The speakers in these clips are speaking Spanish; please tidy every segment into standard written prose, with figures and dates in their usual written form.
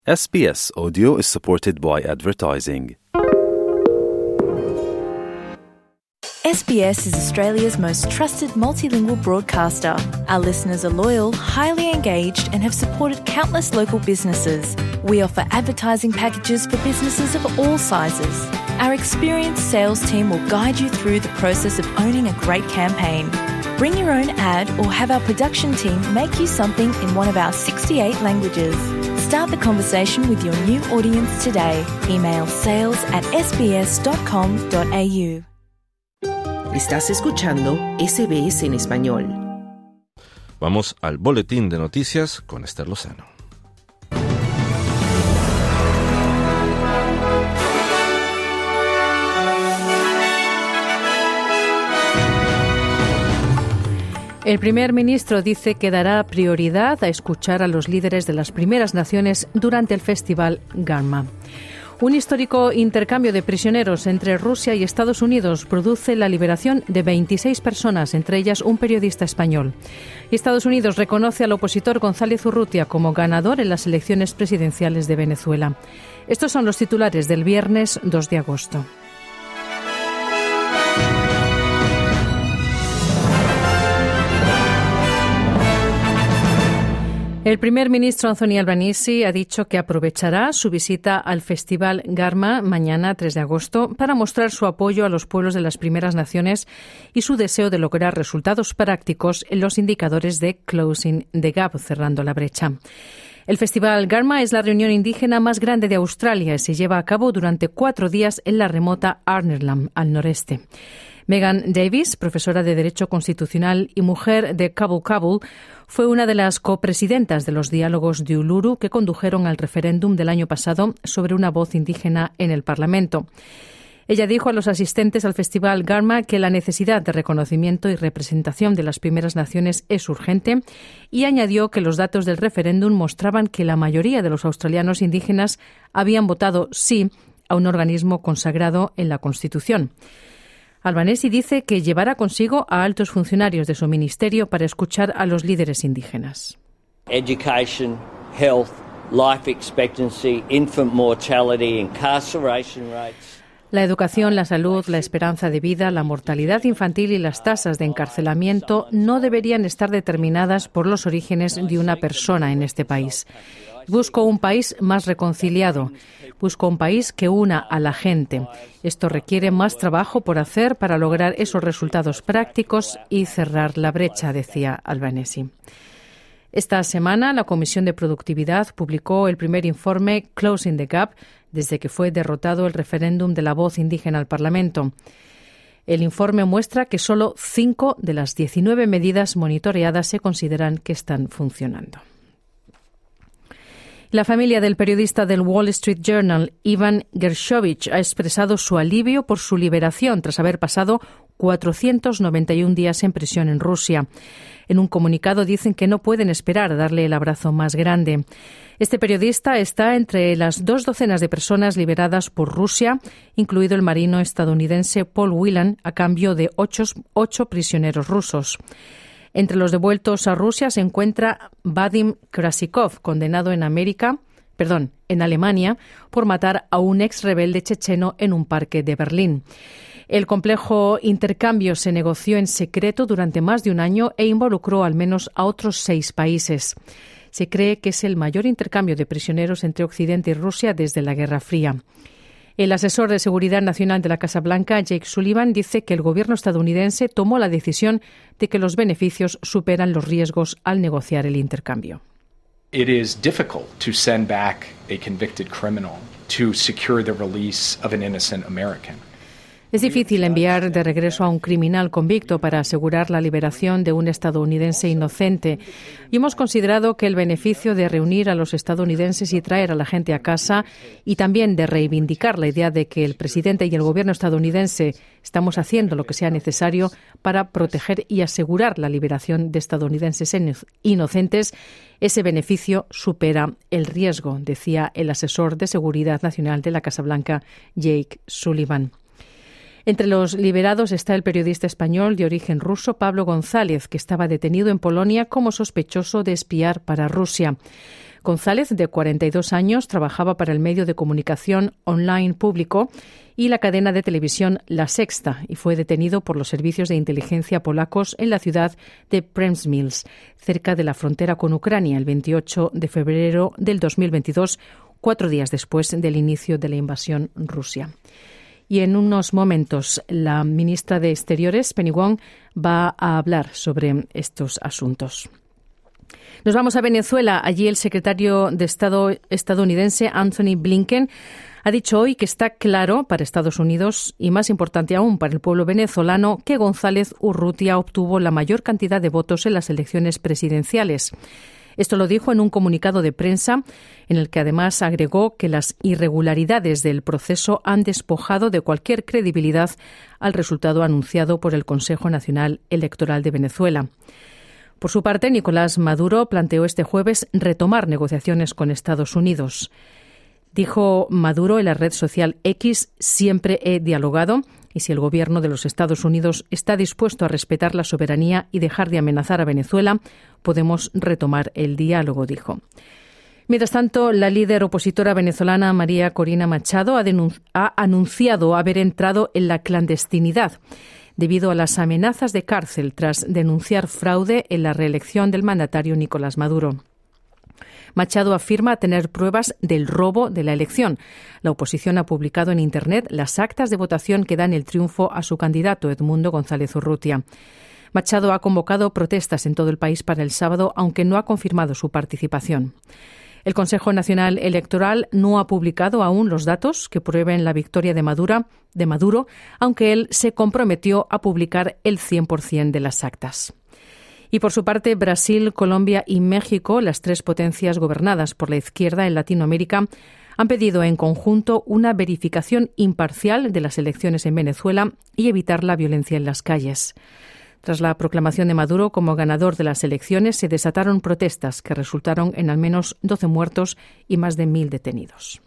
SBS Audio is supported by advertising. SBS is Australia's most trusted multilingual broadcaster. Our listeners are loyal, highly engaged, and have supported countless local businesses. We offer advertising packages for businesses of all sizes. Our experienced sales team will guide you through the process of owning a great campaign. Bring your own ad or have our production team make you something in one of our 68 languages. Start the conversation with your new audience today. Email sales@sbs.com.au. Estás escuchando SBS en español. Vamos al boletín de noticias con Esther Lozano. El primer ministro dice que dará prioridad a escuchar a los líderes de las primeras naciones durante el festival Garma. Un histórico intercambio de prisioneros entre Rusia y Estados Unidos produce la liberación de 26 personas, entre ellas un periodista español. Estados Unidos reconoce al opositor González Urrutia como ganador en las elecciones presidenciales de Venezuela. Estos son los titulares del viernes 2 de agosto. El primer ministro Anthony Albanese ha dicho que aprovechará su visita al Festival Garma mañana 3 de agosto para mostrar su apoyo a los pueblos de las primeras naciones y su deseo de lograr resultados prácticos en los indicadores de Closing the Gap, cerrando la brecha. El Festival Garma es la reunión indígena más grande de Australia y se lleva a cabo durante 4 días en la remota Arnhem, al noreste. Megan Davis, profesora de Derecho Constitucional y mujer de Kabul Kabul, fue una de las copresidentas de los diálogos de Uluru que condujeron al referéndum del año pasado sobre una voz indígena en el Parlamento. Ella dijo a los asistentes al Festival Garma que la necesidad de reconocimiento y representación de las primeras naciones es urgente y añadió que los datos del referéndum mostraban que la mayoría de los australianos indígenas habían votado sí a un organismo consagrado en la Constitución. Albanese dice que llevará consigo a altos funcionarios de su ministerio para escuchar a los líderes indígenas. Education, health, life expectancy, infant mortality, incarceration rates. La educación, la salud, la esperanza de vida, la mortalidad infantil y las tasas de encarcelamiento no deberían estar determinadas por los orígenes de una persona en este país. Busco un país más reconciliado. Busco un país que una a la gente. Esto requiere más trabajo por hacer para lograr esos resultados prácticos y cerrar la brecha, decía Albanese. Esta semana, la Comisión de Productividad publicó el primer informe Closing the Gap desde que fue derrotado el referéndum de la voz indígena al Parlamento. El informe muestra que solo 5 de las 19 medidas monitoreadas se consideran que están funcionando. La familia del periodista del Wall Street Journal, Ivan Gershkovich, ha expresado su alivio por su liberación tras haber pasado 491 días en prisión en Rusia. En un comunicado dicen que no pueden esperar a darle el abrazo más grande. Este periodista está entre las 2 docenas de personas liberadas por Rusia, incluido el marino estadounidense Paul Whelan, a cambio de 8 prisioneros rusos. Entre los devueltos a Rusia se encuentra Vadim Krasikov, condenado en Alemania por matar a un ex rebelde checheno en un parque de Berlín. El complejo intercambio se negoció en secreto durante más de un año e involucró al menos a otros 6 países. Se cree que es el mayor intercambio de prisioneros entre Occidente y Rusia desde la Guerra Fría. El asesor de Seguridad Nacional de la Casa Blanca, Jake Sullivan, dice que el gobierno estadounidense tomó la decisión de que los beneficios superan los riesgos al negociar el intercambio. It is difficult to send back a convicted criminal to secure the release of an innocent American. Es difícil enviar de regreso a un criminal convicto para asegurar la liberación de un estadounidense inocente. Y hemos considerado que el beneficio de reunir a los estadounidenses y traer a la gente a casa y también de reivindicar la idea de que el presidente y el gobierno estadounidense estamos haciendo lo que sea necesario para proteger y asegurar la liberación de estadounidenses inocentes, ese beneficio supera el riesgo, decía el asesor de Seguridad Nacional de la Casa Blanca, Jake Sullivan. Entre los liberados está el periodista español de origen ruso Pablo González, que estaba detenido en Polonia como sospechoso de espiar para Rusia. González, de 42 años, trabajaba para el medio de comunicación online público y la cadena de televisión La Sexta y fue detenido por los servicios de inteligencia polacos en la ciudad de Przemyśl, cerca de la frontera con Ucrania, el 28 de febrero del 2022, 4 días después del inicio de la invasión rusa. Y en unos momentos la ministra de Exteriores, Penny Wong, va a hablar sobre estos asuntos. Nos vamos a Venezuela. Allí el secretario de Estado estadounidense, Anthony Blinken, ha dicho hoy que está claro para Estados Unidos y, más importante aún, para el pueblo venezolano, que González Urrutia obtuvo la mayor cantidad de votos en las elecciones presidenciales. Esto lo dijo en un comunicado de prensa en el que además agregó que las irregularidades del proceso han despojado de cualquier credibilidad al resultado anunciado por el Consejo Nacional Electoral de Venezuela. Por su parte, Nicolás Maduro planteó este jueves retomar negociaciones con Estados Unidos. Dijo Maduro en la red social X: siempre he dialogado y si el gobierno de los Estados Unidos está dispuesto a respetar la soberanía y dejar de amenazar a Venezuela, podemos retomar el diálogo, dijo. Mientras tanto, la líder opositora venezolana María Corina Machado ha anunciado haber entrado en la clandestinidad debido a las amenazas de cárcel tras denunciar fraude en la reelección del mandatario Nicolás Maduro. Machado afirma tener pruebas del robo de la elección. La oposición ha publicado en Internet las actas de votación que dan el triunfo a su candidato, Edmundo González Urrutia. Machado ha convocado protestas en todo el país para el sábado, aunque no ha confirmado su participación. El Consejo Nacional Electoral no ha publicado aún los datos que prueben la victoria de Maduro, aunque él se comprometió a publicar el 100% de las actas. Y por su parte, Brasil, Colombia y México, las tres potencias gobernadas por la izquierda en Latinoamérica, han pedido en conjunto una verificación imparcial de las elecciones en Venezuela y evitar la violencia en las calles. Tras la proclamación de Maduro como ganador de las elecciones, se desataron protestas que resultaron en al menos 12 muertos y más de 1.000 detenidos.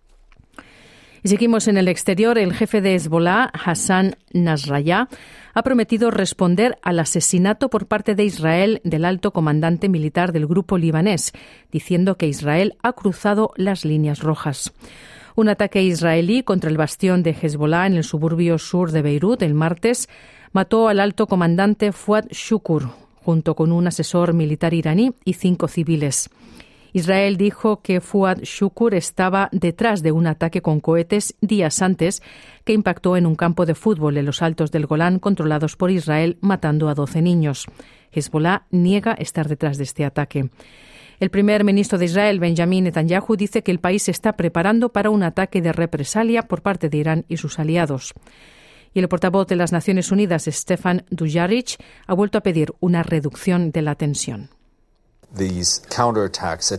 Y seguimos en el exterior. El jefe de Hezbollah, Hassan Nasrallah, ha prometido responder al asesinato por parte de Israel del alto comandante militar del grupo libanés, diciendo que Israel ha cruzado las líneas rojas. Un ataque israelí contra el bastión de Hezbollah en el suburbio sur de Beirut el martes mató al alto comandante Fuad Shukur, junto con un asesor militar iraní y 5 civiles. Israel dijo que Fuad Shukur estaba detrás de un ataque con cohetes días antes que impactó en un campo de fútbol en los altos del Golán controlados por Israel, matando a 12 niños. Hezbollah niega estar detrás de este ataque. El primer ministro de Israel, Benjamin Netanyahu, dice que el país se está preparando para un ataque de represalia por parte de Irán y sus aliados. Y el portavoz de las Naciones Unidas, Stefan Dujarric, ha vuelto a pedir una reducción de la tensión. These counterattacks,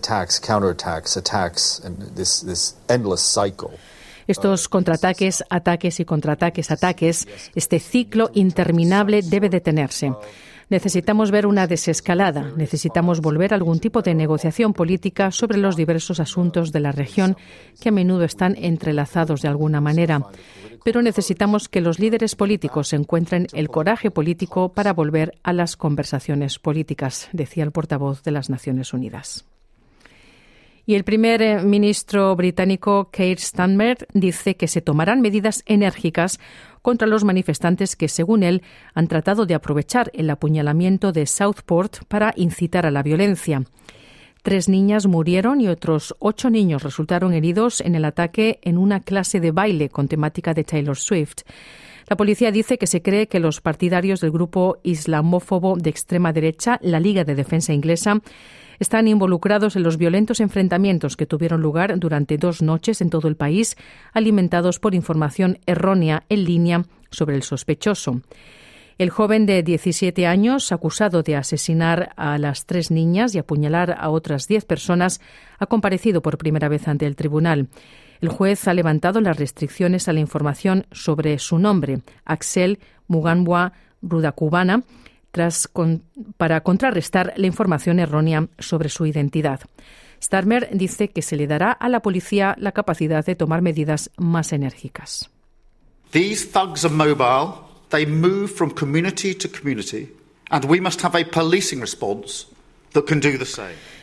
and this endless cycle. Estos contraataques, ataques y contraataques, ataques, este ciclo interminable debe detenerse. Necesitamos ver una desescalada, necesitamos volver a algún tipo de negociación política sobre los diversos asuntos de la región que a menudo están entrelazados de alguna manera. Pero necesitamos que los líderes políticos encuentren el coraje político para volver a las conversaciones políticas, decía el portavoz de las Naciones Unidas. Y el primer ministro británico, Keir Starmer, dice que se tomarán medidas enérgicas contra los manifestantes que, según él, han tratado de aprovechar el apuñalamiento de Southport para incitar a la violencia. 3 niñas murieron y otros 8 niños resultaron heridos en el ataque en una clase de baile con temática de Taylor Swift. La policía dice que se cree que los partidarios del grupo islamófobo de extrema derecha, la Liga de Defensa Inglesa, están involucrados en los violentos enfrentamientos que tuvieron lugar durante 2 noches en todo el país, alimentados por información errónea en línea sobre el sospechoso. El joven de 17 años, acusado de asesinar a las 3 niñas y apuñalar a otras 10 personas, ha comparecido por primera vez ante el tribunal. El juez ha levantado las restricciones a la información sobre su nombre, Axel Muganwa Rudakubana, para contrarrestar la información errónea sobre su identidad. Starmer dice que se le dará a la policía la capacidad de tomar medidas más enérgicas. These thugs are mobile. They move from community to community, and we must have a policing response that can do the same.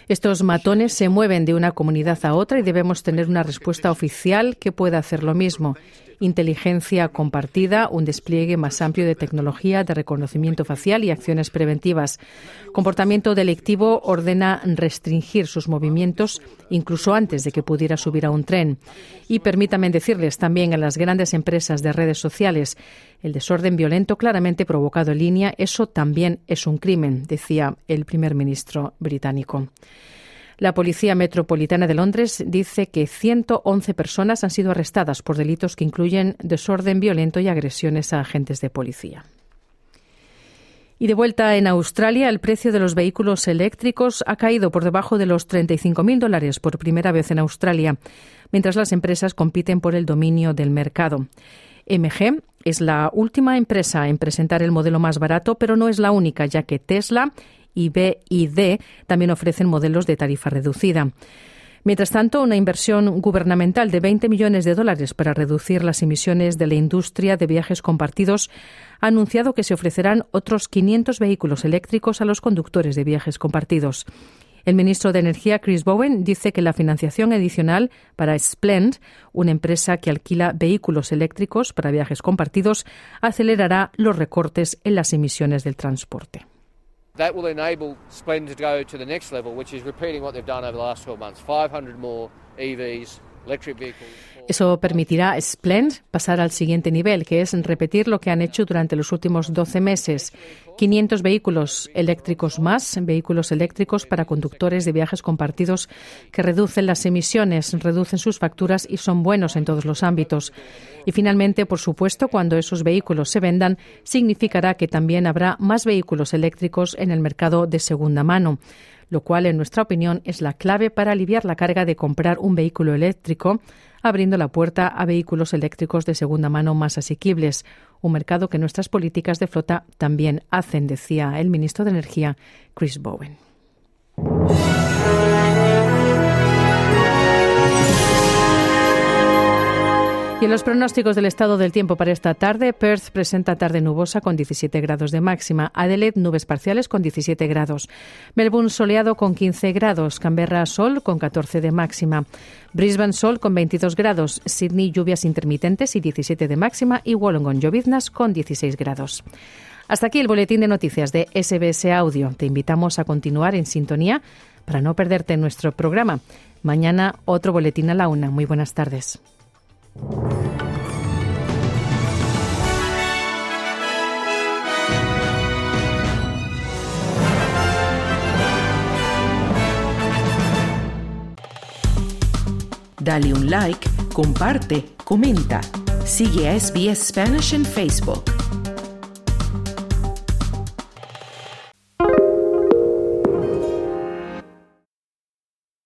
Estos matones se mueven de una comunidad a otra y debemos tener una respuesta oficial que pueda hacer lo mismo. Inteligencia compartida, un despliegue más amplio de tecnología de reconocimiento facial y acciones preventivas. Comportamiento delictivo ordena restringir sus movimientos incluso antes de que pudiera subir a un tren. Y permítanme decirles también a las grandes empresas de redes sociales, el desorden violento claramente provocado en línea, eso también es un crimen, decía el primer ministro británico. La Policía Metropolitana de Londres dice que 111 personas han sido arrestadas por delitos que incluyen desorden violento y agresiones a agentes de policía. Y de vuelta en Australia, el precio de los vehículos eléctricos ha caído por debajo de los $35.000 por primera vez en Australia, mientras las empresas compiten por el dominio del mercado. MG es la última empresa en presentar el modelo más barato, pero no es la única, ya que Tesla y BYD también ofrecen modelos de tarifa reducida. Mientras tanto, una inversión gubernamental de $20 millones para reducir las emisiones de la industria de viajes compartidos ha anunciado que se ofrecerán otros 500 vehículos eléctricos a los conductores de viajes compartidos. El ministro de Energía, Chris Bowen, dice que la financiación adicional para Splend, una empresa que alquila vehículos eléctricos para viajes compartidos, acelerará los recortes en las emisiones del transporte. That will enable Splend to go to the next level, which is repeating what they've done over the last 12 months. 500 more EVs, electric vehicles. Eso permitirá a Splend pasar al siguiente nivel, que es repetir lo que han hecho durante los últimos 12 meses. 500 vehículos eléctricos más, vehículos eléctricos para conductores de viajes compartidos que reducen las emisiones, reducen sus facturas y son buenos en todos los ámbitos. Y finalmente, por supuesto, cuando esos vehículos se vendan, significará que también habrá más vehículos eléctricos en el mercado de segunda mano, lo cual, en nuestra opinión, es la clave para aliviar la carga de comprar un vehículo eléctrico, abriendo la puerta a vehículos eléctricos de segunda mano más asequibles, un mercado que nuestras políticas de flota también hacen, decía el ministro de Energía, Chris Bowen. Y en los pronósticos del estado del tiempo para esta tarde, Perth presenta tarde nubosa con 17 grados de máxima, Adelaide nubes parciales con 17 grados, Melbourne soleado con 15 grados, Canberra sol con 14 de máxima, Brisbane sol con 22 grados, Sydney lluvias intermitentes y 17 de máxima y Wollongong lloviznas con 16 grados. Hasta aquí el boletín de noticias de SBS Audio. Te invitamos a continuar en sintonía para no perderte nuestro programa. Mañana otro boletín a la 1. Muy buenas tardes. Dale un like, comparte, comenta. Sigue a SBS Spanish en Facebook.